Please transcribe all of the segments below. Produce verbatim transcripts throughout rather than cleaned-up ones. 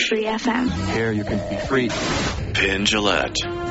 Free F M. Here you can be free. Penn Jillette.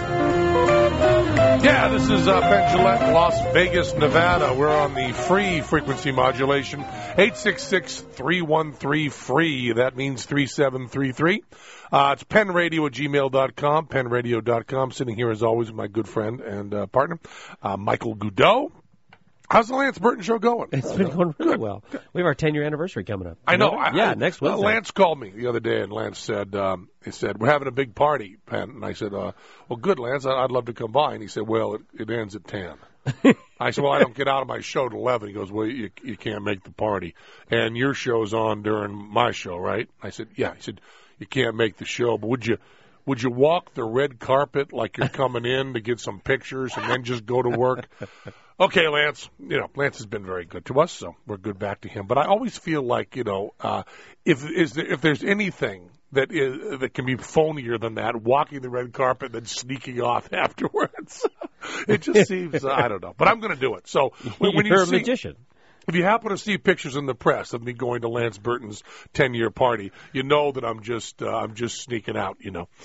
Yeah, this is uh, Penn Jillette, Las Vegas, Nevada. We're on the free frequency modulation, eight six six, three one three, free. That means three seven three three. Uh, it's penradio at gmail dot com, penradio dot com. Sitting here, as always, with my good friend and uh, partner, uh, Michael Goudeau. How's the Lance Burton show going? It's been going really well. We have our ten-year anniversary coming up. I know. I, yeah, I, next Wednesday. Uh, Lance called me the other day, and Lance said, um, he said, we're having a big party, Penn. And I said, uh, well, good, Lance. I'd love to come by. And he said, well, it, it ends at ten. I said, well, I don't get out of my show at eleven. He goes, well, you, you can't make the party. And your show's on during my show, right? I said, yeah. He said, you can't make the show, but would you would you walk the red carpet like you're coming in to get some pictures and then just go to work? Okay, Lance, you know, Lance has been very good to us, so we're good back to him. But I always feel like, you know, uh, if is there, if there's anything that is that can be phonier than that, walking the red carpet and then sneaking off afterwards, it just seems, uh, I don't know. But I'm going to do it. So when, when You're you a see, magician. if you happen to see pictures in the press of me going to Lance Burton's ten-year party, you know that I'm just uh, I'm just sneaking out, you know.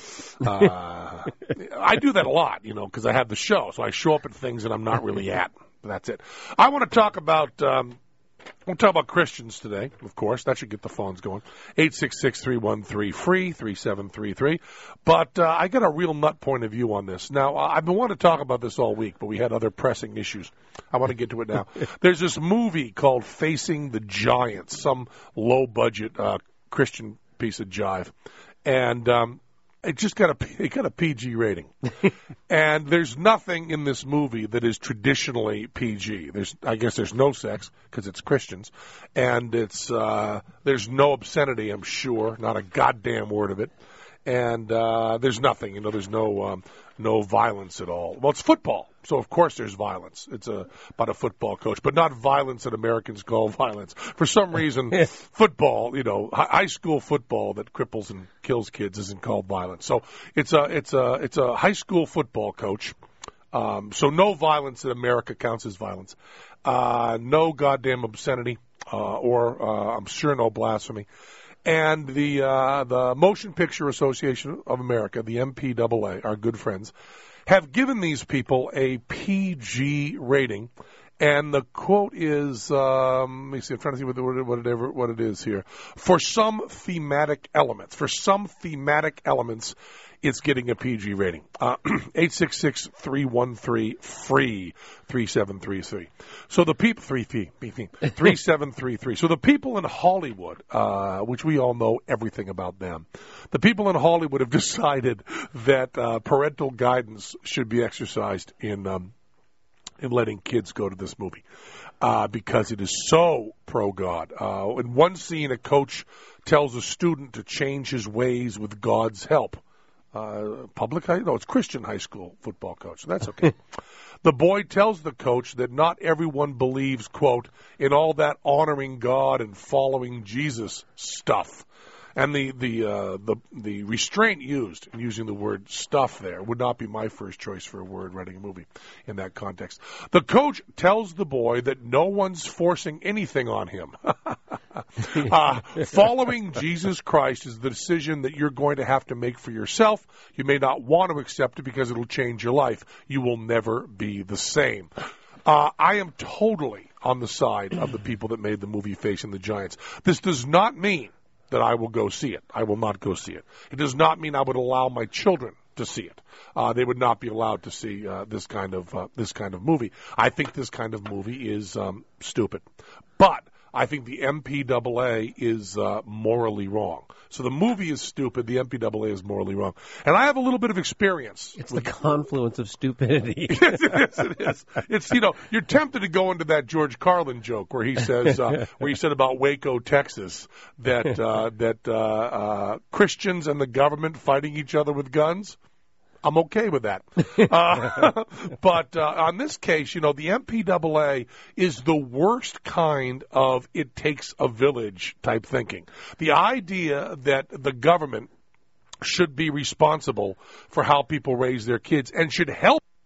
Uh, I do that a lot, you know, because I have the show. So I show up at things that I'm not really at. That's it. I want to talk about um, we'll talk about Christians today, of course. That should get the phones going. eight six six, three one three, free, three seven three three. But uh, I got a real nut point of view on this. Now, I've been wanting to talk about this all week, but we had other pressing issues. I want to get to it now. There's this movie called Facing the Giants, some low-budget uh, Christian piece of jive. And um, it just got a, it got a P G rating. And there's nothing in this movie that is traditionally P G. There's, I guess there's no sex because it's Christians. And it's uh, there's no obscenity, I'm sure, not a goddamn word of it. And uh, there's nothing, you know, there's no um, no violence at all. Well, it's football, so of course there's violence. It's a, about a football coach, but not violence that Americans call violence. For some reason, football, you know, high school football that cripples and kills kids isn't called violence. So it's a it's a it's a high school football coach. Um, so no violence that America counts as violence. Uh, no goddamn obscenity, uh, or uh, I'm sure no blasphemy. And the uh, the Motion Picture Association of America, the M P A A, our good friends, have given these people a P G rating. And the quote is, um, let me see, I'm trying to see what, what, it, what it is here. For some thematic elements, for some thematic elements, it's getting a P G rating. Uh, eight six six, three one three, free, three seven three three. So the people, three, three, three seven three three. So the people in Hollywood, uh, which we all know everything about them, the people in Hollywood have decided that uh, parental guidance should be exercised in um, in letting kids go to this movie uh, because it is so pro-God. Uh, in one scene, a coach tells a student to change his ways with God's help. Uh, public high, no, it's Christian high school football coach. So that's okay. The boy tells the coach that not everyone believes, quote, in all that honoring God and following Jesus stuff. And the the uh, the the restraint used in using the word stuff there would not be my first choice for a word writing a movie in that context. The coach tells the boy that no one's forcing anything on him. uh, following Jesus Christ is the decision that you're going to have to make for yourself. You may not want to accept it because it'll change your life. You will never be the same. Uh, I am totally on the side of the people that made the movie Facing the Giants. This does not mean that I will go see it. I will not go see it. It does not mean I would allow my children to see it. Uh, they would not be allowed to see uh, this kind of uh, this kind of movie. I think this kind of movie is um, stupid. But I think the M P A A is uh, morally wrong. So the movie is stupid. The M P A A is morally wrong. And I have a little bit of experience. It's with, the confluence of stupidity. Yes, it is. It is. It's, you know, you're tempted to go into that George Carlin joke where he says, uh, where he said about Waco, Texas, that uh, that uh, uh, Christians and the government fighting each other with guns. I'm okay with that. Uh, but uh, on this case, you know, the M P A A is the worst kind of it takes a village type thinking. The idea that the government should be responsible for how people raise their kids and should help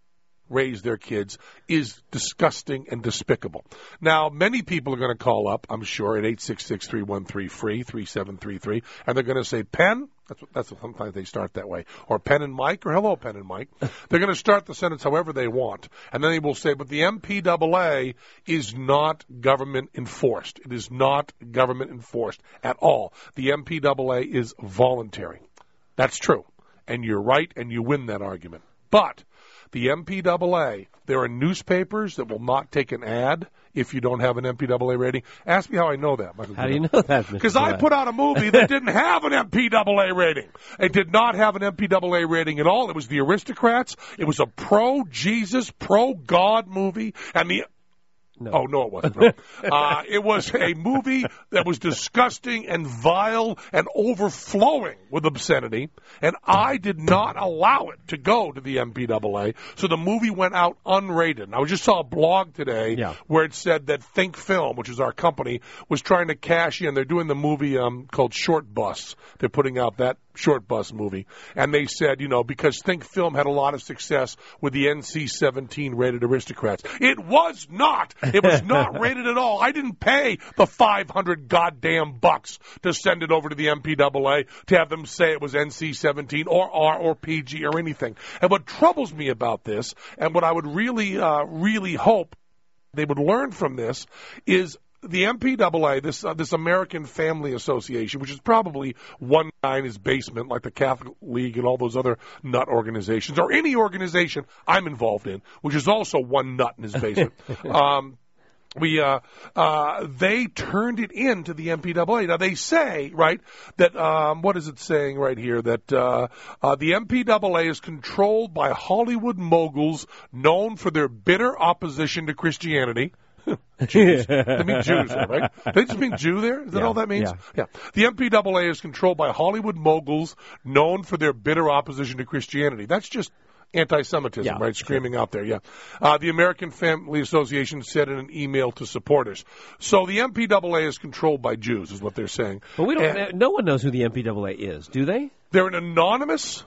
raise their kids is disgusting and despicable. Now, many people are going to call up, I'm sure, at eight six six, three one three, free, three seven three three, and they're going to say, Penn, that's what, that's what sometimes they start that way, or Penn and Mike, or hello, Penn and Mike. They're going to start the sentence however they want, and then they will say, but the M P A A is not government enforced. It is not government enforced at all. The M P A A is voluntary. That's true, and you're right, and you win that argument. But the M P A A, there are newspapers that will not take an ad if you don't have an M P A A rating. Ask me how I know that, Michael. How do you know that, Because I put out a movie that didn't have an M P A A rating. It did not have an M P A A rating at all. It was The Aristocrats. It was a pro-Jesus, pro-God movie, and the No. Oh, no, it wasn't. No. uh, it was a movie that was disgusting and vile and overflowing with obscenity, and I did not allow it to go to the M P A A, so the movie went out unrated. And I just saw a blog today yeah. where it said that Think Film, which is our company, was trying to cash in. They're doing the movie um, called Short Bus. They're putting out that Short Bus movie, and they said, you know, because Think Film had a lot of success with the N C seventeen rated Aristocrats. It was not. It was not rated at all. I didn't pay the five hundred goddamn bucks to send it over to the M P A A to have them say it was N C seventeen or R or P G or anything. And what troubles me about this, and what I would really, uh, really hope they would learn from this, is the M P A A, this uh, this American Family Association, which is probably one guy in his basement, like the Catholic League and all those other nut organizations, or any organization I'm involved in, which is also one nut in his basement. um, we uh, uh, they turned it into the M P A A. Now they say, right, that um, what is it saying right here, that uh, uh, the M P A A is controlled by Hollywood moguls known for their bitter opposition to Christianity. Jews. They mean Jews, right? They just mean Jew there? Is that yeah, all that means? Yeah. yeah. The M P A A is controlled by Hollywood moguls known for their bitter opposition to Christianity. That's just anti-Semitism, yeah, right? Screaming sure. out there, yeah. Uh, the American Family Association said in an email to supporters. So the M P A A is controlled by Jews, is what they're saying. But we don't. And no one knows who the M P A A is, do they? They're an anonymous,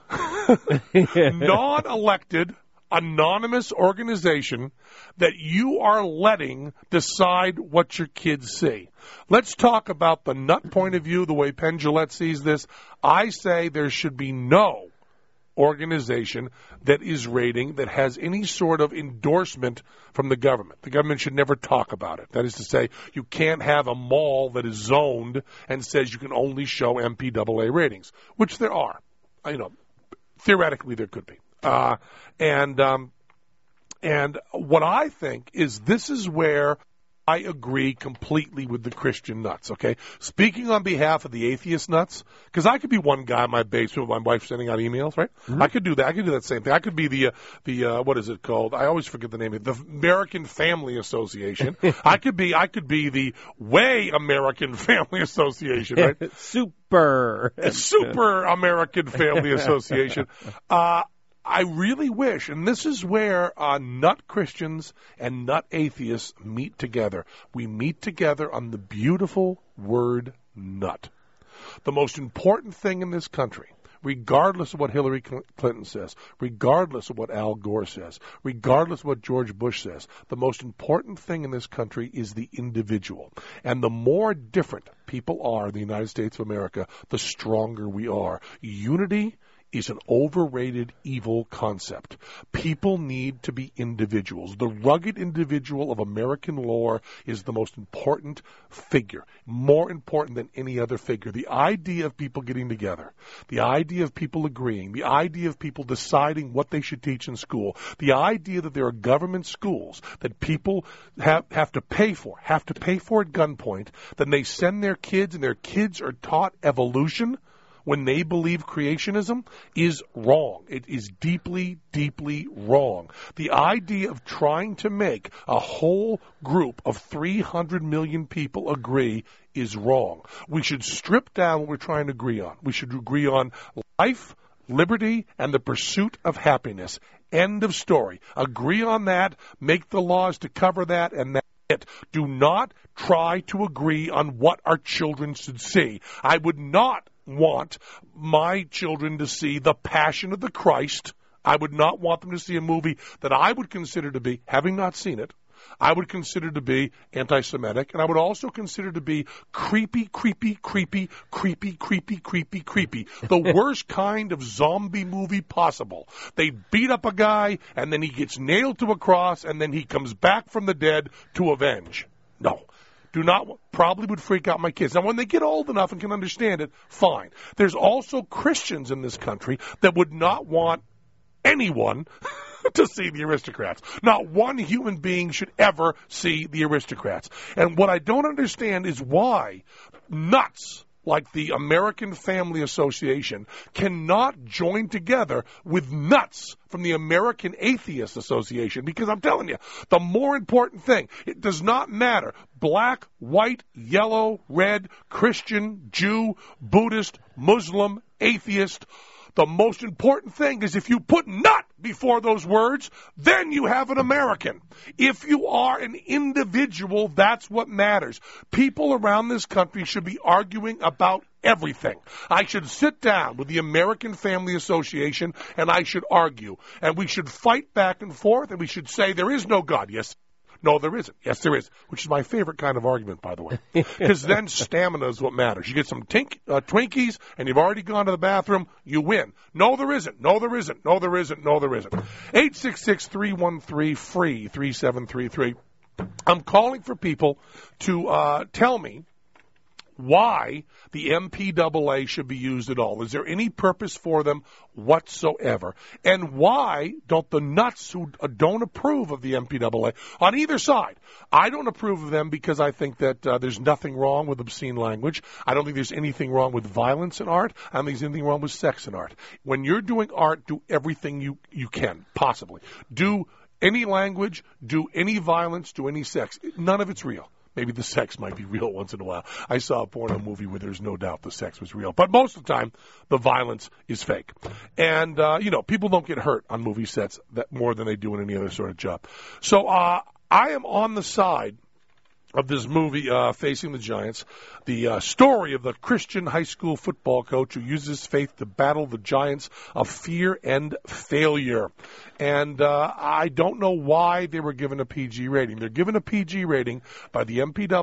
non-elected, anonymous organization that you are letting decide what your kids see. Let's talk about the nut point of view, the way Penn Jillette sees this. I say there should be no organization that is rating, that has any sort of endorsement from the government. The government should never talk about it. That is to say, you can't have a mall that is zoned and says you can only show M P A A ratings, which there are. You know, theoretically there could be. Uh, and um, and what I think is this is where I agree completely with the Christian nuts, okay? Speaking on behalf of the atheist nuts, because I could be one guy in my basement with my wife sending out emails, right? Mm-hmm. I could do that. I could do that same thing. I could be the, uh, the uh, what is it called? I always forget the name of it. The American Family Association. I could be I could be the Way American Family Association, right? Super. Super American Family Association. Uh I really wish, and this is where uh, nut Christians and nut atheists meet together. We meet together on the beautiful word nut. The most important thing in this country, regardless of what Hillary Clinton says, regardless of what Al Gore says, regardless of what George Bush says, the most important thing in this country is the individual. And the more different people are in the United States of America, the stronger we are. Unity is an overrated evil concept. People need to be individuals. The rugged individual of American lore is the most important figure, more important than any other figure. The idea of people getting together, the idea of people agreeing, the idea of people deciding what they should teach in school, the idea that there are government schools that people have, have to pay for, have to pay for at gunpoint, then they send their kids and their kids are taught evolution when they believe creationism is wrong. It is deeply, deeply wrong. The idea of trying to make a whole group of three hundred million people agree is wrong. We should strip down what we're trying to agree on. We should agree on life, liberty, and the pursuit of happiness. End of story. Agree on that, make the laws to cover that, and that's it. Do not try to agree on what our children should see. I would not want my children to see The Passion of the Christ, I would not want them to see a movie that I would consider to be, having not seen it, I would consider to be anti-Semitic, and I would also consider to be creepy, creepy, creepy, creepy, creepy, creepy, creepy. The worst kind of zombie movie possible. They beat up a guy, and then he gets nailed to a cross, and then he comes back from the dead to avenge. No. Do not, probably would freak out my kids. Now, when they get old enough and can understand it, fine. There's also Christians in this country that would not want anyone to see the Aristocrats. Not one human being should ever see the Aristocrats. And what I don't understand is why nuts like the American Family Association cannot join together with nuts from the American Atheist Association. Because I'm telling you, the more important thing, it does not matter. Black, white, yellow, red, Christian, Jew, Buddhist, Muslim, atheist. The most important thing is if you put nut before those words, then you have an American. If you are an individual, that's what matters. People around this country should be arguing about everything. I should sit down with the American Family Association and I should argue. And we should fight back and forth and we should say there is no God. Yes. No, there isn't. Yes, there is, which is my favorite kind of argument, by the way, because then stamina is what matters. You get some tink, uh, Twinkies, and you've already gone to the bathroom, you win. No, there isn't. No, there isn't. No, there isn't. No, there isn't. eight six six, three one three, free, three seven three three. I'm calling for people to uh, tell me why the M P A A should be used at all. Is there any purpose for them whatsoever? And why don't the nuts who don't approve of the M P A A, on either side, I don't approve of them because I think that uh, there's nothing wrong with obscene language. I don't think there's anything wrong with violence in art. I don't think there's anything wrong with sex in art. When you're doing art, do everything you, you can, possibly. Do any language, do any violence, do any sex. None of it's real. Maybe the sex might be real once in a while. I saw a porno movie where there's no doubt the sex was real. But most of the time, the violence is fake. And, uh, you know, people don't get hurt on movie sets that more than they do in any other sort of job. So uh, I am on the side of this movie, uh, Facing the Giants, the uh, story of the Christian high school football coach who uses faith to battle the giants of fear and failure. And uh, I don't know why they were given a P G rating. They're given a P G rating by the M P A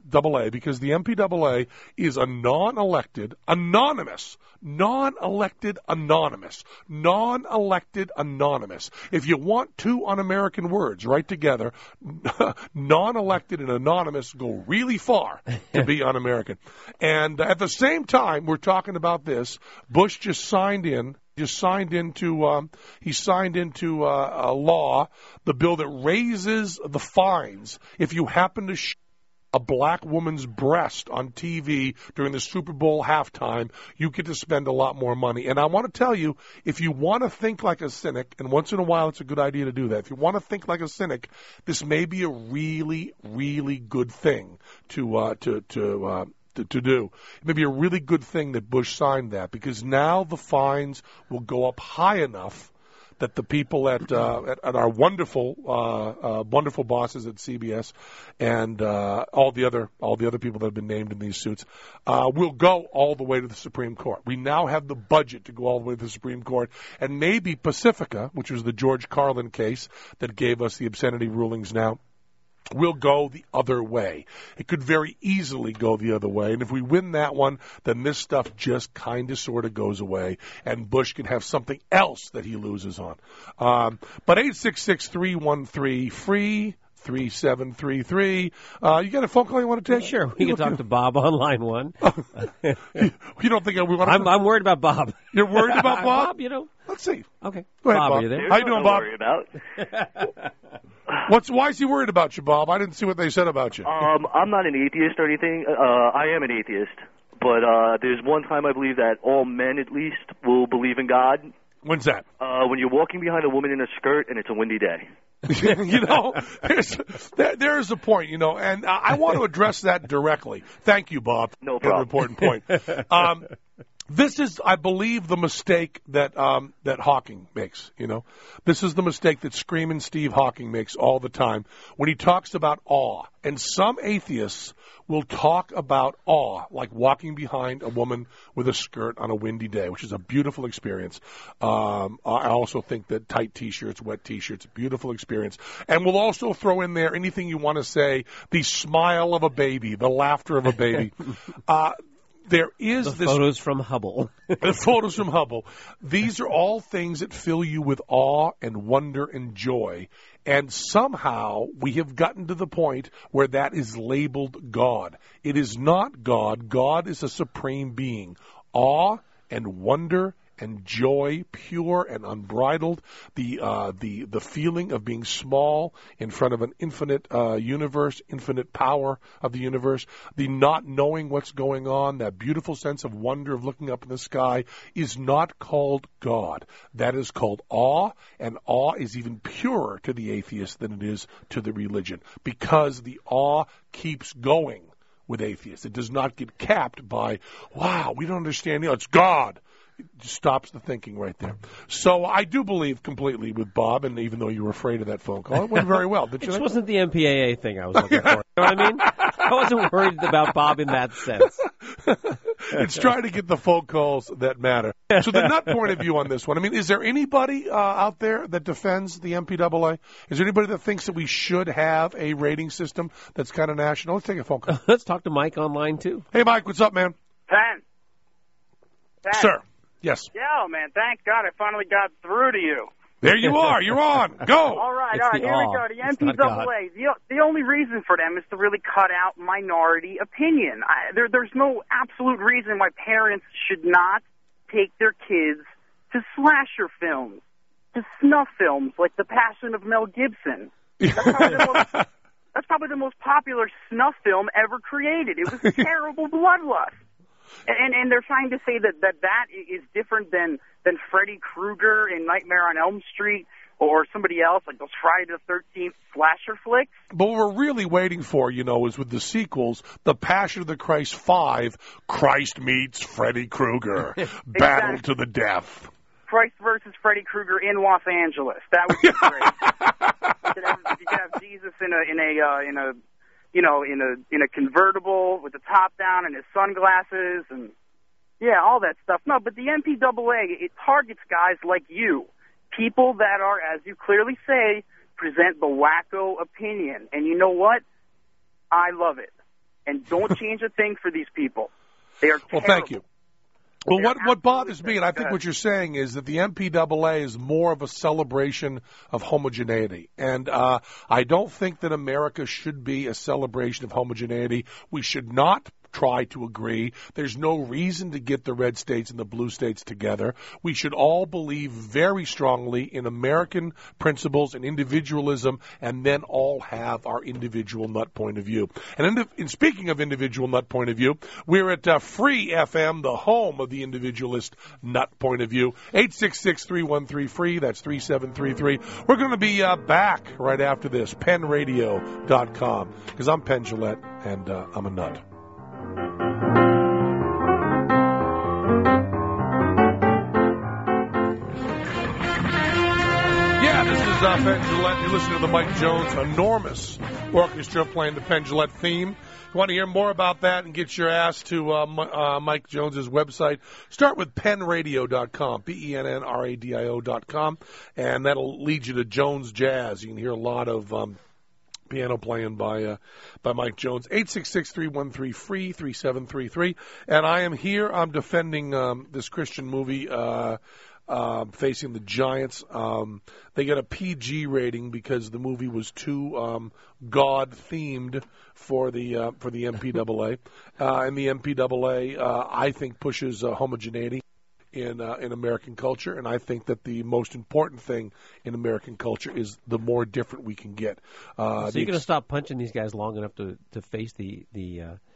A because the M P A A is a non-elected, anonymous, non-elected anonymous, non-elected anonymous. If you want two un-American words right together, non-elected and anonymous Anonymous go really far to be un-American. And at the same time, we're talking about this. Bush just signed in, just signed into, um, he signed into uh, a law, the bill that raises the fines if you happen to sh- a black woman's breast on T V during the Super Bowl halftime, you get to spend a lot more money. And I want to tell you, if you want to think like a cynic, and once in a while it's a good idea to do that, if you want to think like a cynic, this may be a really, really good thing to uh, to to, uh, to to do. It may be a really good thing that Bush signed that, because now the fines will go up high enough that the people at, uh, at, at our wonderful, uh, uh, wonderful bosses at C B S and uh, all the other all the other people that have been named in these suits uh, will go all the way to the Supreme Court. We now have the budget to go all the way to the Supreme Court, and maybe Pacifica, which was the George Carlin case that gave us the obscenity rulings now, will go the other way. It could very easily go the other way. And if we win that one, then this stuff just kind of sort of goes away, and Bush can have something else that he loses on. Um, but eight six six, three one three, free, three seven three three. Uh, you got a phone call you want to take? Sure. We you can talk to Bob on line one. you, you don't think we want to... I'm, I'm worried about Bob. You're worried about Bob? Bob, you know. Let's see. Okay. Go ahead, Bob, Bob. are you there? There's How you doing, nothing Bob? to worry about. What's why is he worried about you, Bob? I didn't see what they said about you. Um, I'm not an atheist or anything. Uh, I am an atheist. But uh, there's one time I believe that all men, at least, will believe in God. When's that? Uh, when you're walking behind a woman in a skirt and it's a windy day. you know, there's, there, there's a point, you know, and I, I want to address that directly. Thank you, Bob. No Good problem. important point. Um, This is, I believe, the mistake that um, that Hawking makes. You know, this is the mistake that Screaming Steve Hawking makes all the time when he talks about awe. And some atheists will talk about awe, like walking behind a woman with a skirt on a windy day, which is a beautiful experience. Um, I also think that tight T-shirts, wet T-shirts, beautiful experience. And we'll also throw in there anything you want to say: the smile of a baby, the laughter of a baby. uh, There is the this photos from Hubble. the photos from Hubble. These are all things that fill you with awe and wonder and joy. And somehow we have gotten to the point where that is labeled God. It is not God. God is a supreme being. Awe and wonder and joy, pure and unbridled, the uh, the the feeling of being small in front of an infinite uh, universe, infinite power of the universe, the not knowing what's going on, that beautiful sense of wonder of looking up in the sky is not called God. That is called awe, and awe is even purer to the atheist than it is to the religion, because the awe keeps going with atheists. It does not get capped by, wow, we don't understand, you know, it's God. It just stops the thinking right there. So I do believe completely with Bob, and even though you were afraid of that phone call, it went very well. Did you? This think? wasn't the M P A A thing I was looking for. You know what I mean? I wasn't worried about Bob in that sense. It's trying to get the phone calls that matter. So the nut point of view on this one, I mean, is there anybody uh, out there that defends the M P A A? Is there anybody that thinks that we should have a rating system that's kind of national? Let's take a phone call. Let's talk to Mike online, too. Hey, Mike, what's up, man? Penn. Penn. Sir. Yes. Yeah, man, thank God I finally got through to you. There you are. You're on. Go. All right, It's all right, the here awe. we go. The It's M P not God. A A, the, the only reason for them is to really cut out minority opinion. I, there, there's no absolute reason why parents should not take their kids to slasher films, to snuff films like The Passion of Mel Gibson. That's probably the most, that's probably the most popular snuff film ever created. It was terrible bloodlust. And, and they're trying to say that, that that is different than, than Freddy Krueger in Nightmare on Elm Street or somebody else, like those Friday the thirteenth slasher flicks. But what we're really waiting for, you know, is with the sequels, The Passion of the Christ five, Christ meets Freddy Krueger, battle to the death. Christ versus Freddy Krueger in Los Angeles. That would be great. you, could have, you could have Jesus in a in a uh, in a you know in a in a convertible with the top down and his sunglasses and yeah, all that stuff. No, but the M P A A, it targets guys like you, people that are, as you clearly say, present the wacko opinion. And you know what? I love it. And don't change a thing for these people. They are terrible. Well, thank you. Well, They're what, what bothers absolutely me, and I think good. what you're saying is that the M P A A is more of a celebration of homogeneity. And uh, I don't think that America should be a celebration of homogeneity. We should not try to agree. There's no reason to get the red states and the blue states together. We should all believe very strongly in American principles and individualism, and then all have our individual nut point of view. And in, in speaking of individual nut point of view, we're at uh, Free F M, the home of the individualist nut point of view. eight six six, three one three, free. That's three seven three three. We're going to be uh, back right after this. penn radio dot com. Because I'm Penn Jillette, and uh, I'm a nut. Yeah, this is uh, Penn Jillette. You're listening to the Mike Jones enormous orchestra playing the Penn Jillette theme. If you want to hear more about that and get your ass to uh, M- uh, Mike Jones's website, start with penn radio dot com, P E N N R A D I O dot com, and that'll lead you to Jones Jazz. You can hear a lot of um, piano playing by uh, by Mike Jones. eight six six, three one three, free, three seven three three. And I am here. I'm defending um, this Christian movie, uh, uh, Facing the Giants. Um, they get a P G rating because the movie was too um, God-themed for the uh, for the M P A A. Uh, and the M P A A, uh, I think, pushes uh, homogeneity in uh, in American culture, and I think that the most important thing in American culture is the more different we can get. Uh, So the you're going to ex- stop punching these guys long enough to, to face the the uh,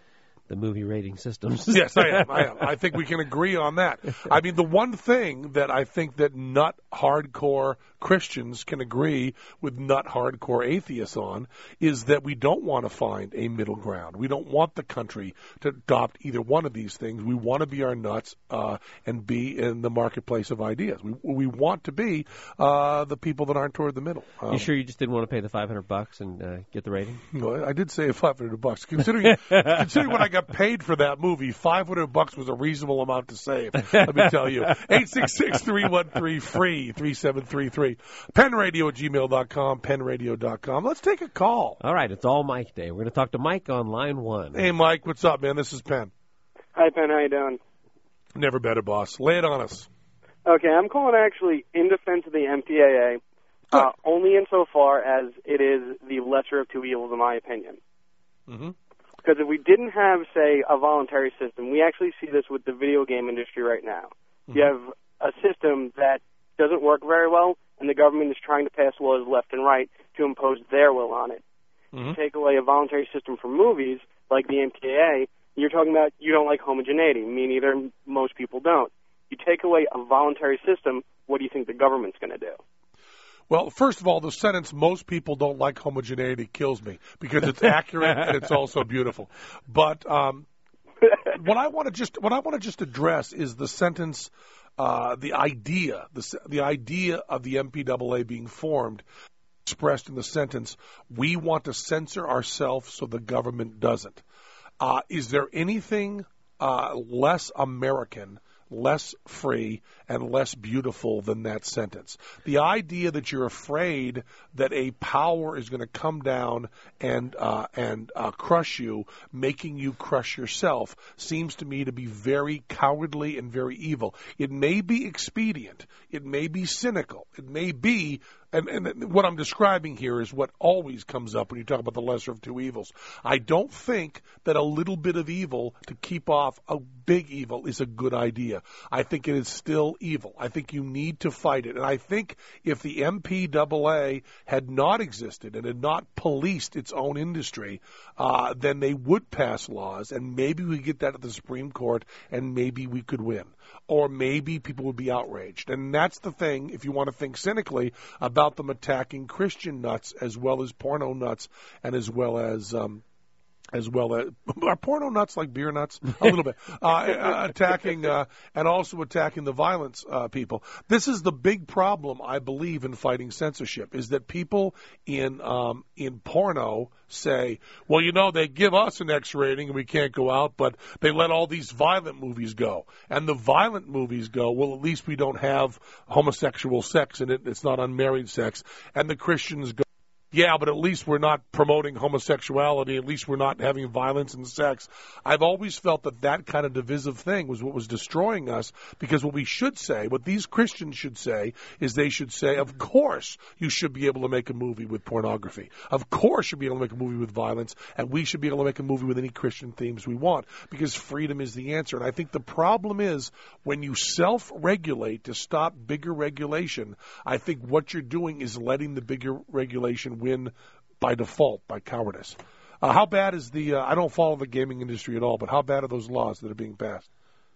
the movie rating systems. Yes, I am. I am. I think we can agree on that. I mean, the one thing that I think that nut hardcore Christians can agree with nut hardcore atheists on is that we don't want to find a middle ground. We don't want the country to adopt either one of these things. We want to be our nuts uh, and be in the marketplace of ideas. We we want to be uh, the people that aren't toward the middle. Um, you sure you just didn't want to pay the five hundred bucks and uh, get the rating? No, I did say five hundred bucks. Considering considering what I got paid for that movie, five hundred bucks was a reasonable amount to save. Let me tell you. eight six six, three one three, free, three seven three three. penradio at gmail dot com, penradio dot com. Let's take a call. All right, it's all Mike Day. We're going to talk to Mike on line one. Hey, Mike, what's up, man? This is Penn. Hi, Penn. How you doing? Never better, boss. Lay it on us. Okay, I'm calling actually in defense of the M P A A, uh, only insofar as it is the lesser of two evils, in my opinion. Mm-hmm. Because if we didn't have, say, a voluntary system, we actually see this with the video game industry right now. Mm-hmm. You have a system that doesn't work very well, and the government is trying to pass laws left and right to impose their will on it. Mm-hmm. You take away a voluntary system for movies, like the M P A A, you're talking about you don't like homogeneity. Me neither. Most people don't. You take away a voluntary system, what do you think the government's going to do? Well, first of all, the sentence "most people don't like homogeneity" kills me because it's accurate and it's also beautiful. But um, what I want to just what I want to just address is the sentence, uh, the idea, the the idea of the M P A A being formed, expressed in the sentence, "We want to censor ourselves so the government doesn't." Uh, is there anything uh, less American, less free, and less beautiful than that sentence? The idea that you're afraid that a power is going to come down and uh, and uh, crush you, making you crush yourself, seems to me to be very cowardly and very evil. It may be expedient. It may be cynical. It may be, and, and what I'm describing here is what always comes up when you talk about the lesser of two evils. I don't think that a little bit of evil to keep off a big evil is a good idea. I think it is still evil. I think you need to fight it. And I think if the M P A A had not existed and had not policed its own industry, uh, then they would pass laws, and maybe we get that at the Supreme Court, and maybe we could win. Or maybe people would be outraged. And that's the thing, if you want to think cynically, about them attacking Christian nuts as well as porno nuts and as well as... Um, as well as are porno nuts like beer nuts a little bit uh, uh, attacking uh, and also attacking the violence uh, people. This is the big problem, I believe, in fighting censorship, is that people in um, in porno say, well, you know, they give us an X rating and we can't go out, but they let all these violent movies go, and the violent movies go, well, at least we don't have homosexual sex in it, it's not unmarried sex, and the Christians go, yeah, but at least we're not promoting homosexuality. At least we're not having violence and sex. I've always felt that that kind of divisive thing was what was destroying us, because what we should say, what these Christians should say, is they should say, of course you should be able to make a movie with pornography. Of course you should be able to make a movie with violence, and we should be able to make a movie with any Christian themes we want, because freedom is the answer. And I think the problem is when you self-regulate to stop bigger regulation, I think what you're doing is letting the bigger regulation win by default, by cowardice. Uh, how bad is the, uh, I don't follow the gaming industry at all, but how bad are those laws that are being passed?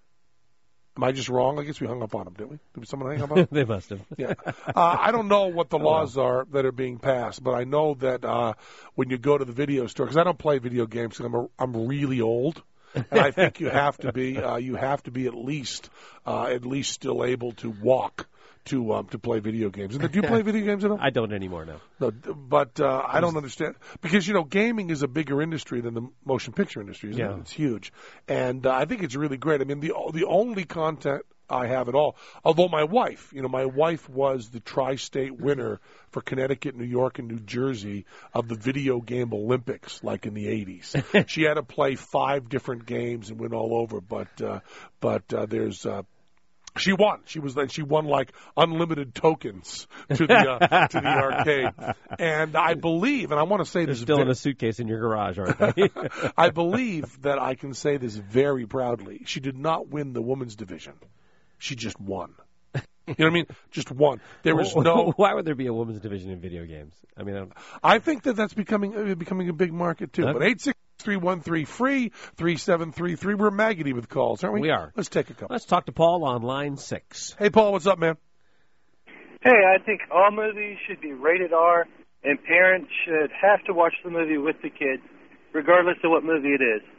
Am I just wrong? I guess we hung up on them, didn't we? Did someone hang up on them? They must have. Yeah. Uh, I don't know what the laws are that are being passed, but I know that uh, when you go to the video store, because I don't play video games because I'm, a, I'm really old, and I think you have to be, uh, you have to be at least, uh, at least still able to walk to um, to play video games. And do you play video games at all? I don't anymore, no. No, but uh, I don't understand. Because, you know, gaming is a bigger industry than the motion picture industry, isn't Yeah. it? It's huge. And uh, I think it's really great. I mean, the the only content I have at all, although my wife, you know, my wife was the tri-state winner for Connecticut, New York, and New Jersey of the video game Olympics, like in the eighties. She had to play five different games and win all over, but, uh, but uh, there's... Uh, She won. She was like she won like unlimited tokens to the uh, to the arcade, and I believe, and I want to say They're this still very, in a suitcase in your garage, aren't they? I believe that I can say this very proudly. She did not win the women's division. She just won. You know what I mean? Just won. There was no. Why would there be a women's division in video games? I mean, I, don't... I think that that's becoming uh, becoming a big market too. Okay. But eight six three one three, free, three seven three three. We're maggoty with calls, aren't we? We are. Let's take a couple. Let's talk to Paul on line six. Hey, Paul, what's up, man? Hey, I think all movies should be rated R, and parents should have to watch the movie with the kids, regardless of what movie it is.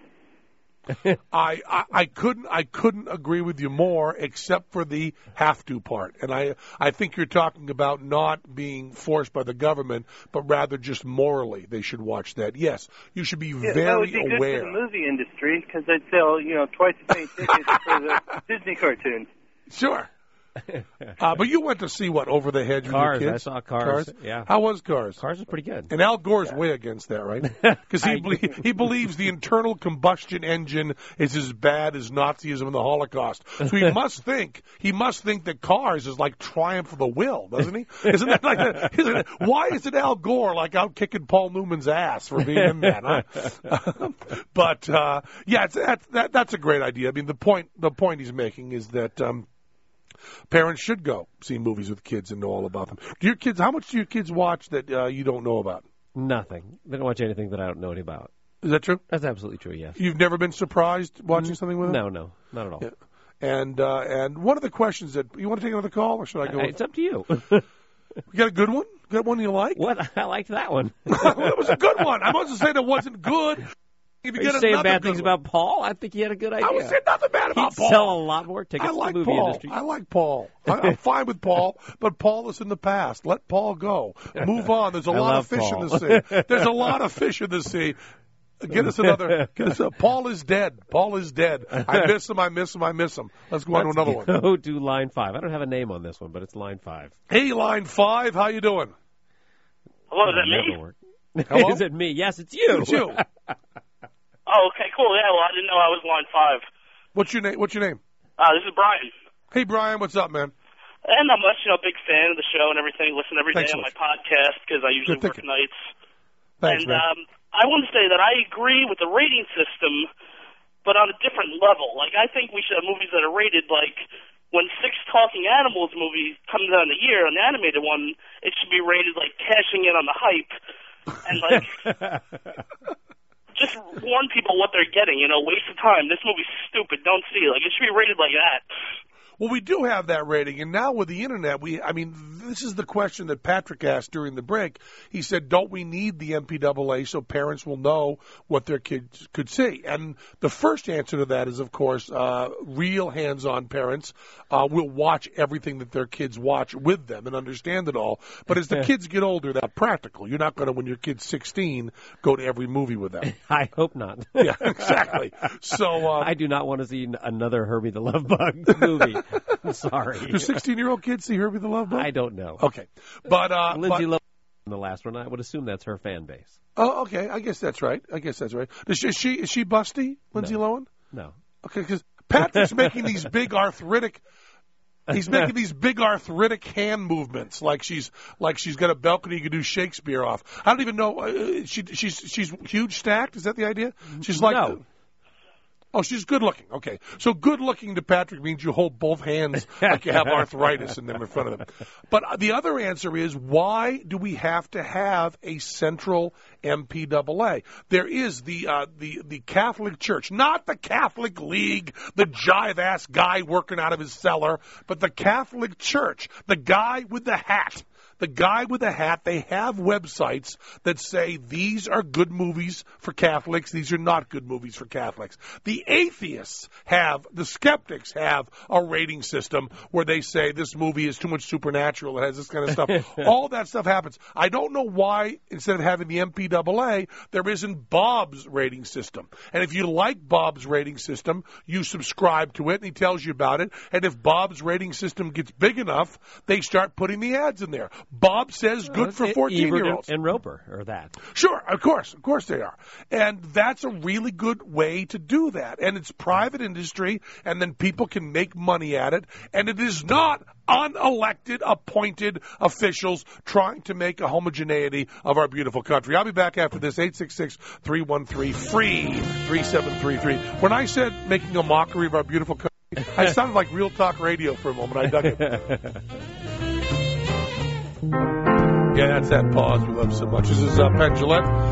I, I I couldn't I couldn't agree with you more, except for the have to part. And I I think you're talking about not being forced by the government, but rather just morally they should watch that. Yes, you should be Yeah, very that would be good aware. for the movie industry because they'd sell, you know, twice as many tickets for the Disney cartoons. Sure. Uh, but you went to see what, Over the Hedge Cars, with your I kids? saw Cars, yeah. How was Cars? Cars is pretty good. And Al Gore's way against that, right? Because he, belie- he believes the internal combustion engine is as bad as Nazism and the Holocaust. So he must think he must think that Cars is like Triumph of the Will, doesn't he? Isn't that like a, isn't it, why isn't Al Gore like out kicking Paul Newman's ass for being in that? Huh? But uh, yeah, it's, that's that, that's a great idea. I mean, the point the point he's making is that. Um, Parents should go see movies with kids and know all about them. Do your kids? How much do your kids watch that uh, you don't know about? Nothing. They don't watch anything that I don't know anything about. Is that true? That's absolutely true, yes. You've never been surprised watching something with them? No, no, not at all. Yeah. And uh, and one of the questions that you want to take another call, or should I go? Uh, with it's up to you. You got a good one? Got one you like? What? I liked that one. It was a good one. I wasn't saying it wasn't good. If you Are get you saying another bad good things one. about Paul? I think he had a good idea. I was saying nothing bad about He'd Paul. sell a lot more tickets I like to the movie Paul. industry. I like Paul. I, I'm fine with Paul, but Paul is in the past. Let Paul go. Move on. There's a I lot love of fish Paul. in the sea. There's a lot of fish in the sea. Get us another. Get us a, Paul is dead. Paul is dead. I miss him. I miss him. I miss him. Let's go on to another one. Go to line five. I don't have a name on this one, but it's line five. Hey, line five. How you doing? Hello, is that Never me? work. Hello? Is it me? Yes, it's you. It's you. Oh, okay, cool. Yeah, well, I didn't know I was line five. What's your name? What's your name? Uh, this is Brian. Hey, Brian. What's up, man? And not much, you know, big fan of the show and everything. Listen every day Thanks on so my podcast because I usually Good work thinking. nights. Thanks, and man. um, I want to say that I agree with the rating system, but on a different level. Like, I think we should have movies that are rated like when Six Talking Animals movie comes out in a year, an animated one, it should be rated like cashing in on the hype. And like, just warn people what they're getting. You know, waste of time. This movie's stupid. Don't see it. Like, it should be rated like that. Well, we do have that rating, and now with the internet, we I mean, this is the question that Patrick asked during the break. He said, don't we need the M P A A so parents will know what their kids could see? And the first answer to that is, of course, uh, real hands-on parents uh, will watch everything that their kids watch with them and understand it all. But as the kids get older, that's practical. You're not going to, when your kid's sixteen, go to every movie with them. I hope not. Yeah, exactly. So uh, I do not want to see another Herbie the Love Bug movie. I'm sorry. do sixteen-year-old kids see Herbie the Love Bug? I don't know. Okay. But uh, Lindsay but, Lohan in the last one, I would assume that's her fan base. Oh, okay. I guess that's right. I guess that's right. Is she is she, is she busty, Lindsay No. Lohan? No. Okay, because Patrick's making these big arthritic. He's making these big arthritic hand movements, like she's like she's got a balcony you can do Shakespeare off. I don't even know. Uh, she she's she's huge stacked. Is that the idea? She's like. No. The, Oh, she's good looking. Okay. So good looking to Patrick means you hold both hands like you have arthritis in them in front of them. But the other answer is, why do we have to have a central M P A A? There is the uh, the the Catholic Church, not the Catholic League, the jive-ass guy working out of his cellar, but the Catholic Church, the guy with the hat. The guy with the hat, they have websites that say these are good movies for Catholics, these are not good movies for Catholics. The atheists have, the skeptics have a rating system where they say this movie is too much supernatural, it has this kind of stuff. All that stuff happens. I don't know why, instead of having the M P A A, there isn't Bob's rating system. And if you like Bob's rating system, you subscribe to it and he tells you about it. And if Bob's rating system gets big enough, they start putting the ads in there. Bob says good for fourteen-year-olds. And Roper, or that. Sure, of course, of course they are. And that's a really good way to do that. And it's private industry, and then people can make money at it. And it is not unelected, appointed officials trying to make a homogeneity of our beautiful country. I'll be back after this, eight six six, three one three, free, three seven three three. When I said making a mockery of our beautiful country, I sounded like Real Talk Radio for a moment. I dug it. Yeah, that's that pause we love so much. This is uh, Penn Jillette.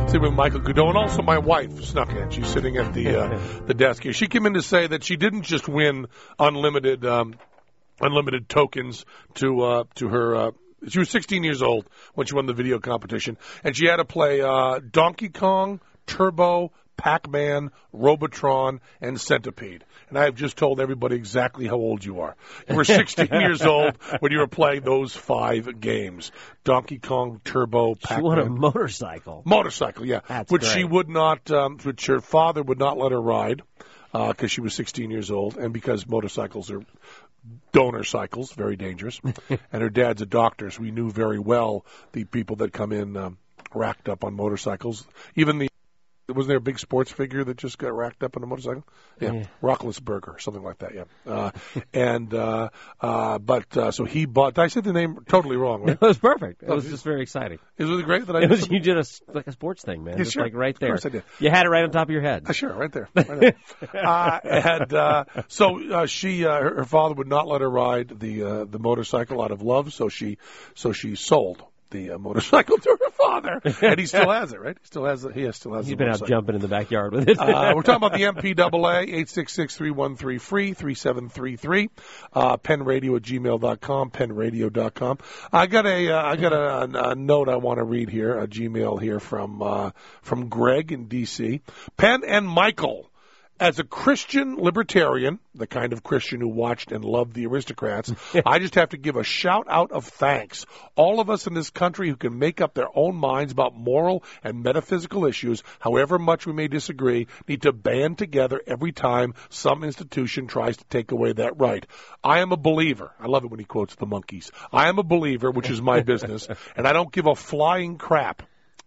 Sitting with Michael Godot, and also my wife snuck in. She's sitting at the uh, the desk here. She came in to say that she didn't just win unlimited um, unlimited tokens to uh, to her. Uh, she was sixteen years old when she won the video competition, and she had to play uh, Donkey Kong, Turbo, Pac-Man, Robotron, and Centipede. And I have just told everybody exactly how old you are. You were sixteen years old when you were playing those five games. Donkey Kong, Turbo, Pac-Man. She won a motorcycle. Motorcycle, yeah. That's which great. she would not, um, which her father would not let her ride because uh, she was sixteen years old, and because motorcycles are donor cycles, very dangerous. And her dad's a doctor, so we knew very well the people that come in um, racked up on motorcycles. Even the Wasn't there a big sports figure that just got racked up on a motorcycle? Yeah, yeah. Rocklisberger, something like that, yeah. Uh, and, uh, uh, but, uh, so he bought, did I say the name totally wrong, right? It was perfect. It Oh, was it- just very exciting. Is it really great that I It did was, something? you did a, s- like a sports thing, man. Yeah, Just sure. like right Of there. course I did. You had it right on top of your head. Uh, sure, right there. Right there. uh, and uh, so uh, she, uh, her, her father would not let her ride the uh, the motorcycle out of love, so she, so she sold the uh, motorcycle to her father, and he still has it, right? He still has it. He still has He's the been out motorcycle. jumping in the backyard with it. Uh, we're talking about the M P A A, eight six six, three one three, free, three seven three three, uh, penradio at gmail dot com, penradio dot com. I got a, uh, I got a, a note I want to read here, a Gmail here from, uh, from Greg in D C. Penn and Michael, as a Christian libertarian, the kind of Christian who watched and loved the Aristocrats, I just have to give a shout out of thanks. All of us in this country who can make up their own minds about moral and metaphysical issues, however much we may disagree, need to band together every time some institution tries to take away that right. I am a believer. I love it when he quotes the Monkees. I am a believer, which is my business, and I don't give a flying crap.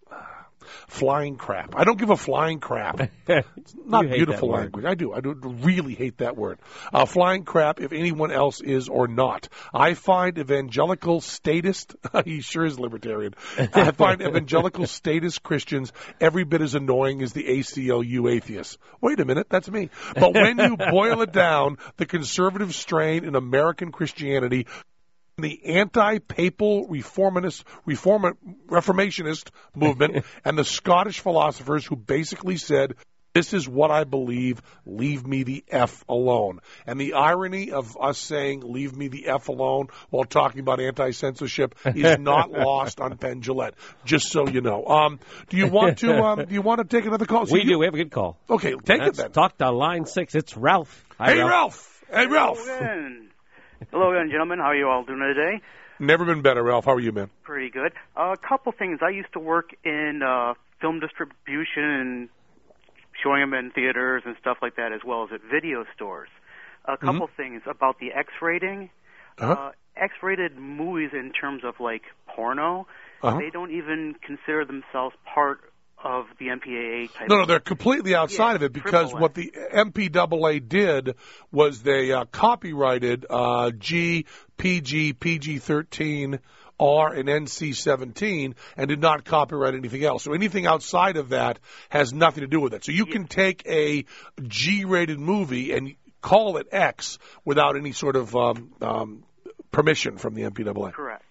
Flying crap. I don't give a flying crap. It's not You hate beautiful that word. language. I do. I do really hate that word. Uh, flying crap if anyone else is or not. I find evangelical statist, he sure is libertarian. I find evangelical statist Christians every bit as annoying as the A C L U atheists. Wait a minute, that's me. But when you boil it down, the conservative strain in American Christianity, the anti-papal reformist, reform, reformationist movement and the Scottish philosophers who basically said, this is what I believe, leave me the F alone. And the irony of us saying, leave me the F alone, while talking about anti-censorship is not lost on Penn Jillette, just so you know. Um, do you want to um, do you want to take another call? So we you, do. We have a good call. Okay, take Let's it then. talk to line six. It's Ralph. Hi, Hey, Ralph. Hey, Ralph. Hello again. Hello again, gentlemen. How are you all doing today? Never been better, Ralph. How are you, man? Pretty good. Uh, a couple things. I used to work in uh, film distribution and showing them in theaters and stuff like that, as well as at video stores. A couple Mm-hmm. things about the X rating. Uh-huh. Uh, X-rated movies in terms of like porno, Uh-huh. they don't even consider themselves part of the M P A A type. No, no, of they're completely outside Yeah, of it because triple A. what the M P A A did was they uh, copyrighted uh, G, P G, P G thirteen, R, and N C seventeen and did not copyright anything else. So anything outside of that has nothing to do with it. So you can take a G-rated movie and call it X without any sort of um, um, permission from the M P A A. Correct.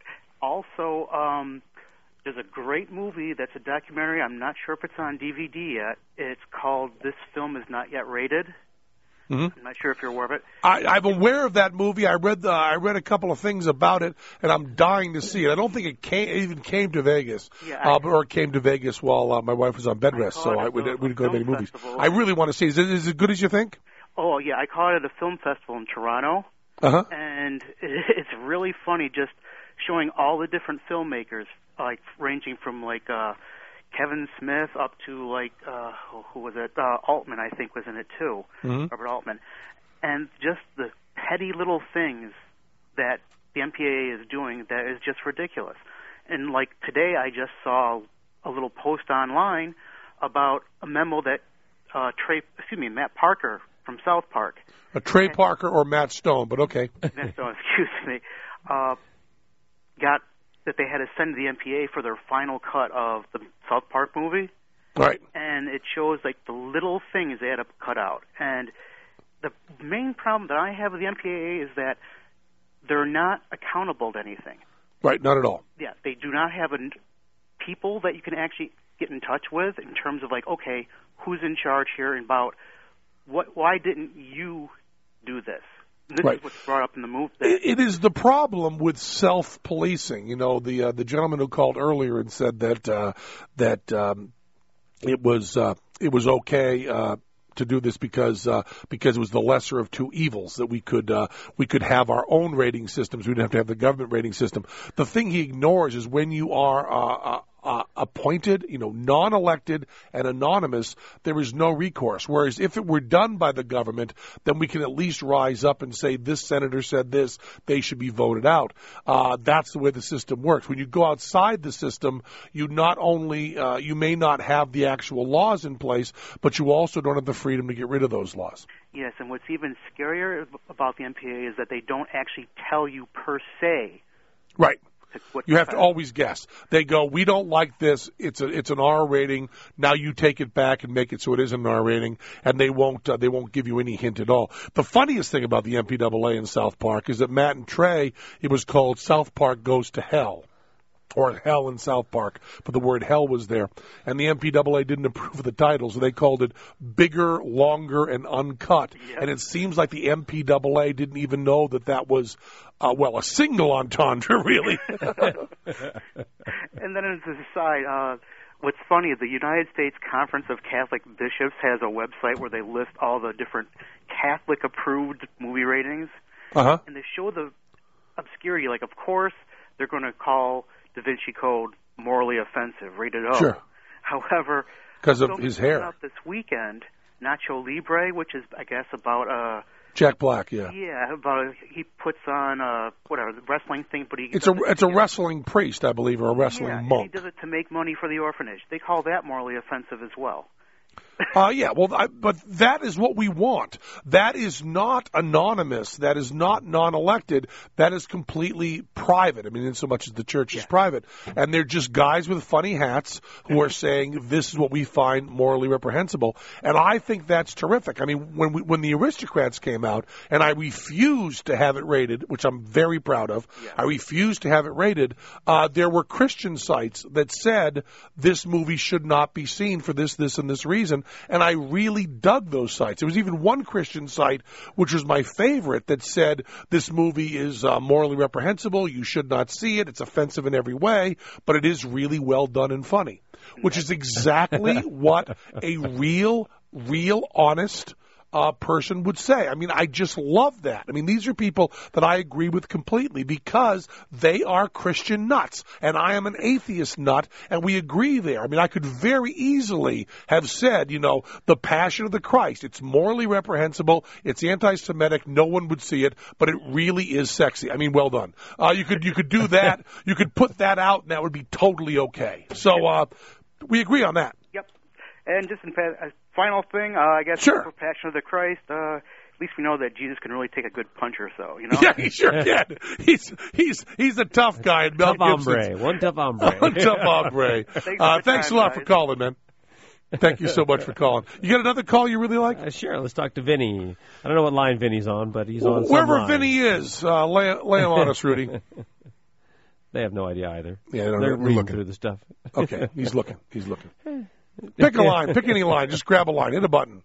Also, um, there's a great movie that's a documentary. I'm not sure if it's on D V D yet. It's called This Film Is Not Yet Rated. Mhm. I'm not sure if you're aware of it. I, I'm aware of that movie. I read the, I read a couple of things about it, and I'm dying to see it. I don't think it came, it even came to Vegas, Yeah, I- uh, or it came to Vegas while uh, my wife was on bed rest, I so caught I it would at we'd the go to many film movies. festival. I really want to see. Is it, is it as good as you think? Oh, yeah, I caught it at a film festival in Toronto, Uh huh. and it's really funny just showing all the different filmmakers, like ranging from like uh, Kevin Smith up to like uh, who was it? Uh, Altman, I think, was in it too. Mhm. Robert Altman, and just the petty little things that the M P A A is doing that is just ridiculous. And like today, I just saw a little post online about a memo that uh, Trey, excuse me, Matt Parker from South Park. A Trey Parker or Matt Stone, but okay. Matt Stone, excuse me, uh, got that they had to send to the M P A A for their final cut of the South Park movie, Right. and it shows like the little things they had to cut out. And the main problem that I have with the M P A A is that they're not accountable to anything. Right. Not at all. Yeah, they do not have a, people that you can actually get in touch with in terms of like, okay, who's in charge here and about what? Why didn't you do this? This right. is what's brought up in the movie. It, it is the problem with self-policing. You know, the uh, the gentleman who called earlier and said that uh, that um, it was uh, it was okay. Uh, to do this because uh, because it was the lesser of two evils, that we could uh, we could have our own rating systems. We didn't have to have the government rating system. The thing he ignores is when you are uh, uh, uh, appointed, you know, non-elected and anonymous, there is no recourse. Whereas if it were done by the government, then we can at least rise up and say, this senator said this, they should be voted out. Uh, that's the way the system works. When you go outside the system, you not only, uh, you may not have the actual laws in place, but you also don't have the freedom to get rid of those laws. Yes, and what's even scarier about the M P A is that they don't actually tell you per se. Right. You have to always guess. They go, we don't like this. It's a it's an R rating. Now you take it back and make it so it is an R rating, and they won't uh, they won't give you any hint at all. The funniest thing about the M P A A in South Park is that Matt and Trey, it was called South Park Goes to Hell, or Hell in South Park, but the word hell was there. And the M P A A didn't approve of the title, so they called it Bigger, Longer, and Uncut. Yep. And it seems like the M P A A didn't even know that that was, uh, well, a single entendre, really. And then as an aside, uh, what's funny is the United States Conference of Catholic Bishops has a website where they list all the different Catholic-approved movie ratings. Uh-huh. And they show the obscurity. Like, of course, they're going to call Da Vinci Code morally offensive, rated O. Sure. However, because of his hair. Up this weekend, Nacho Libre, which is, I guess, about uh Jack Black, yeah. Yeah, about a, he puts on uh whatever the wrestling thing, but he it's a it's a wrestling priest, I believe, or a wrestling yeah, monk. And he does it to make money for the orphanage. They call that morally offensive as well. Uh, yeah, well, I, but that is what we want. That is not anonymous. That is not non-elected. That is completely private. I mean, in so much as the church yeah. is private. And they're just guys with funny hats who are saying, this is what we find morally reprehensible. And I think that's terrific. I mean, when we, when the Aristocrats came out, and I refused to have it rated, which I'm very proud of, yeah. I refused to have it rated, uh, there were Christian sites that said this movie should not be seen for this, this, and this reason. And I really dug those sites. There was even one Christian site, which was my favorite, that said this movie is uh, morally reprehensible. You should not see it. It's offensive in every way, but it is really well done and funny, which is exactly what a real, real, honest uh, person would say. I mean, I just love that. I mean, these are people that I agree with completely because they are Christian nuts, and I am an atheist nut, and we agree there. I mean, I could very easily have said, you know, the Passion of the Christ, it's morally reprehensible, it's anti-Semitic, no one would see it, but it really is sexy. I mean, well done. Uh, you could you could do that, you could put that out, and that would be totally okay. So uh, we agree on that. Yep. And just in fact, a final thing, uh, I guess, sure. for Passion of the Christ, uh, at least we know that Jesus can really take a good punch or so, you know? Yeah, he sure can. He's he's he's a tough guy. And Mel tough Gibson's, hombre. One tough hombre. One tough hombre. Thanks, uh, thanks time, a lot guys. for calling, man. Thank you so much for calling. You got another call you really like? Uh, sure, let's talk to Vinny. I don't know what line Vinny's on, but he's on some Wherever line. Vinny is, uh, lay, lay him on us, Rudy. They have no idea either. Yeah, they don't They're know. reading looking through the stuff. Okay, he's looking. He's looking. Pick a line. Pick any line. Just grab a line. Hit a button.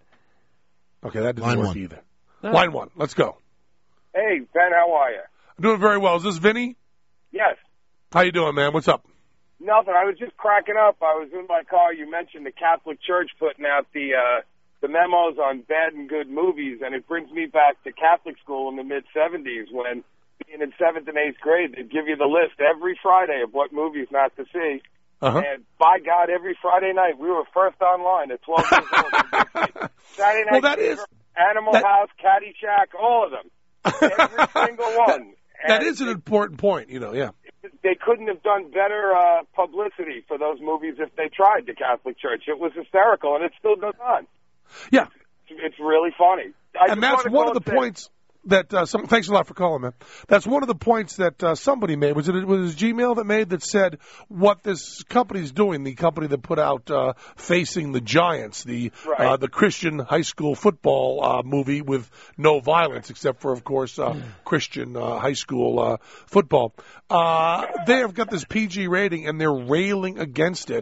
Okay, that didn't line work one. either. No. Line one. Let's go. Hey, Ben, how are you? I'm doing very well. Is this Vinny? Yes. How you doing, man? What's up? Nothing. I was just cracking up. I was in my car. You mentioned the Catholic Church putting out the uh, the memos on bad and good movies, and it brings me back to Catholic school in the mid seventies when, being in seventh and eighth grade, they'd give you the list every Friday of what movies not to see. Uh-huh. And by God, every Friday night we were first online at twelve years old. Saturday night, well, that is Animal that, House, Caddyshack, all of them, every single one. That and is an it, important point, you know. Yeah. They couldn't have done better uh, publicity for those movies if they tried. The Catholic Church, it was hysterical, and it still goes on. Yeah, it's, it's really funny. I and that's one of the points. That uh, some, thanks a lot for calling, man. That's one of the points that uh, somebody made. Was it, it was Gmail that made that said what this company's doing? The company that put out uh, Facing the Giants, the right. uh, the Christian high school football uh, movie with no violence, except for, of course, uh, Christian uh, high school uh, football. Uh, they have got this P G rating, and they're railing against it.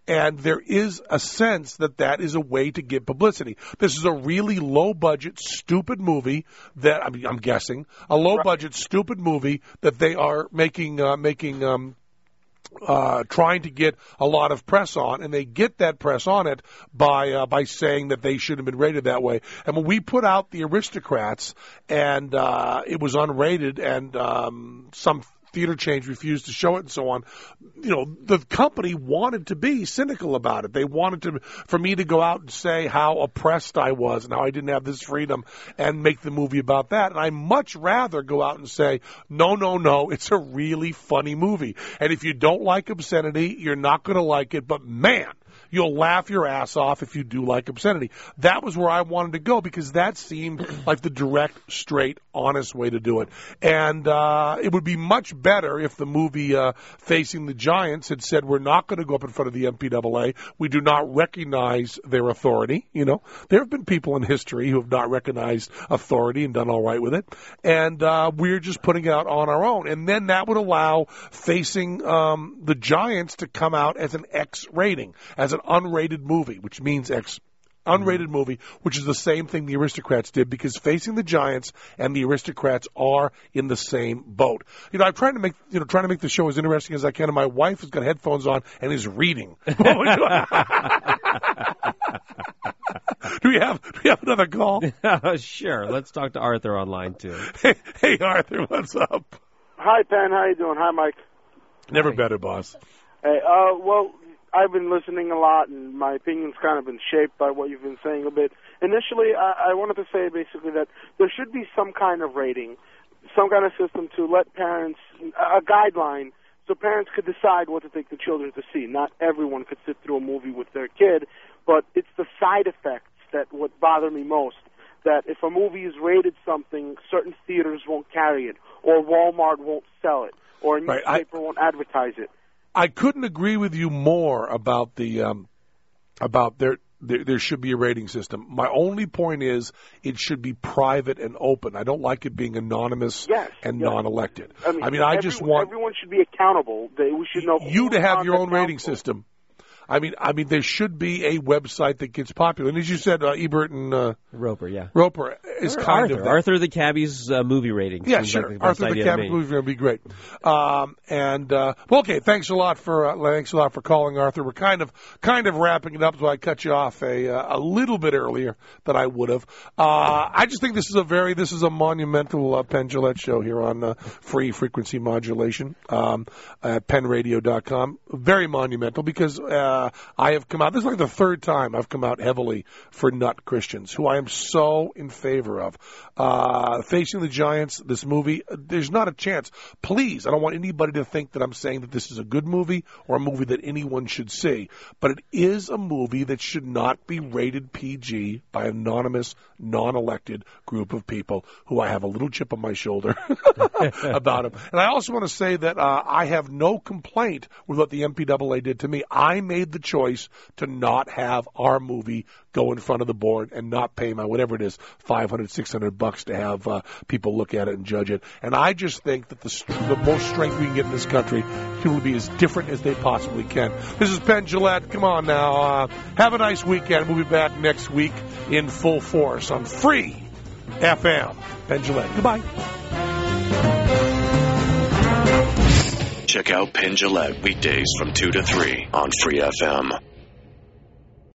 And there is a sense that that is a way to get publicity. This is a really low-budget, stupid movie that, I mean, I'm guessing, a low-budget, stupid movie that they are making, uh, making, um, Uh, trying to get a lot of press on, and they get that press on it by uh, by saying that they shouldn't have been rated that way. And when we put out The Aristocrats, and uh, it was unrated, and um, some theater chains refused to show it and so on, you know, the company wanted to be cynical about it. They wanted to, for me to go out and say how oppressed I was and how I didn't have this freedom and make the movie about that. And I much rather go out and say, no, no, no, it's a really funny movie. And if you don't like obscenity, you're not going to like it. But man, you'll laugh your ass off if you do like obscenity. That was where I wanted to go because that seemed like the direct, straight, honest way to do it. And uh, it would be much better if the movie uh, Facing the Giants had said, we're not going to go up in front of the M P A A. We do not recognize their authority. You know, there have been people in history who have not recognized authority and done all right with it. And uh, we're just putting it out on our own. And then that would allow Facing um, the Giants to come out as an X rating, as an unrated movie, which means X. Unrated movie, which is the same thing the Aristocrats did, because Facing the Giants and the Aristocrats are in the same boat. You know, I'm trying to make you know trying to make the show as interesting as I can, and my wife has got headphones on and is reading. do we have do we have another call? Sure. Let's talk to Arthur online too. Hey, hey Arthur, what's up? Hi, Penn. How you doing? Hi, Mike. Never Hi. better, boss. Hey, uh, well, I've been listening a lot, and my opinion's kind of been shaped by what you've been saying a bit. Initially, I, I wanted to say basically that there should be some kind of rating, some kind of system to let parents, a guideline, so parents could decide what to take the children to see. Not everyone could sit through a movie with their kid, but it's the side effects that would bother me most. That if a movie is rated something, certain theaters won't carry it, or Walmart won't sell it, or a Right, newspaper I- won't advertise it. I couldn't agree with you more about the um, about there, there there should be a rating system. My only point is it should be private and open. I don't like it being anonymous Yes, and yes. non-elected. I mean, I, mean, I every- just want everyone should be accountable. They, we should know you to who's have on your the own rating council. system. I mean, I mean, there should be a website that gets popular. And as you said, uh, Ebert and uh, Roper, yeah. Roper is Or kind Arthur. of that. Arthur the Cabbie's uh, movie ratings. Yeah, seems sure. like the best Arthur the idea to Cabin me. movie would be great. Um, and uh, well, okay, thanks a lot for uh, thanks a lot for calling, Arthur. We're kind of kind of wrapping it up, so I cut you off a uh, a little bit earlier than I would have. Uh, I just think this is a very this is a monumental uh, Penn Jillette show here on uh, free frequency modulation um, at penn radio dot com. Very monumental because uh, I have come out. This is like the third time I've come out heavily for nut Christians, who I am so in favor of. Uh, Facing the Giants, this movie, there's not a chance. Please, I don't want anybody to think that I'm saying that this is a good movie or a movie that anyone should see. But it is a movie that should not be rated P G by an anonymous, non-elected group of people who I have a little chip on my shoulder about them. And I also want to say that uh, I have no complaint with what the M P A A did to me. I made the choice to not have our movie go in front of the board and not pay my, whatever it is, five hundred, six hundred bucks to have uh, people look at it and judge it. And I just think that the, st- the most strength we can get in this country, people will be as different as they possibly can. This is Penn Jillette. Come on now. Uh, have a nice weekend. We'll be back next week in full force on Free F M. Penn Jillette. Goodbye. Check out Penn Jillette weekdays from two to three on Free F M.